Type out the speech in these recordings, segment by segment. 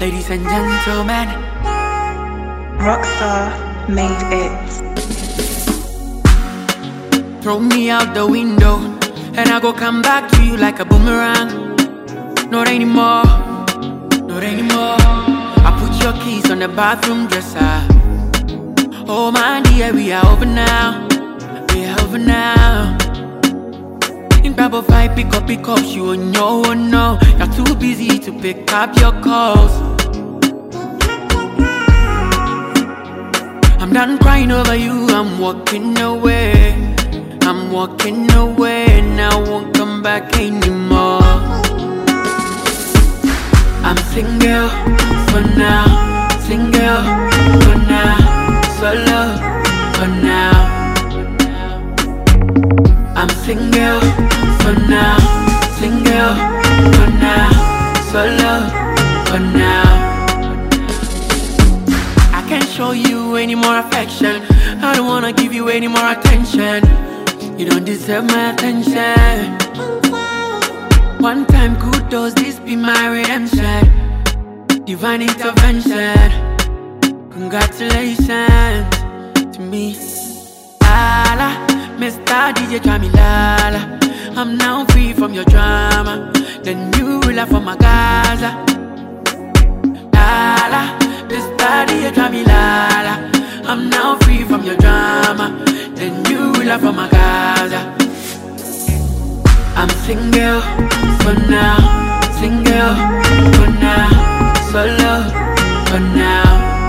Ladies and gentlemen, Rockstar made it. throw me out the window, and I go come back to you like a boomerang. Not anymore, not anymore. I put your keys on the bathroom dresser. Oh my dear, we are over now, we are over now. In grab a fight, pick up, you on your own, no. You're too busy to pick up your calls. I'm done crying over you, I'm walking away. I'm walking away, and I won't come back anymore. I'm single for now, single for now, solo for now. I'm single for now, single for now, solo for now. I can't show you any more affection. I don't wanna give you any more attention. You don't deserve my attention. One time kudos, this be my redemption. Divine intervention. Congratulations to me. Lala, Mr. DJ Jamilala. I'm now free from your drama. The new ruler for my Gaza. Lala, Mr. DJ Jamilala. I'm now free from your drama. The new ruler for my Gaza. I'm single for now, single for now, solo for now.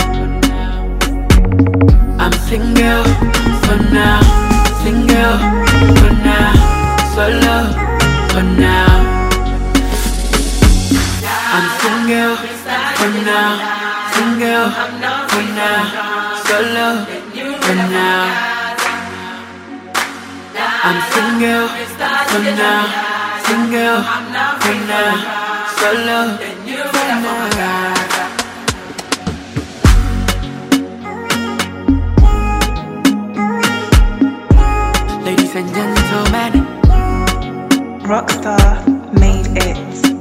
I'm single for now, single for now, solo for now. I'm single for now, single for now, solo for now. I'm single for now, single for now, solo for now. Ladies and gentlemen, Rockstar made it.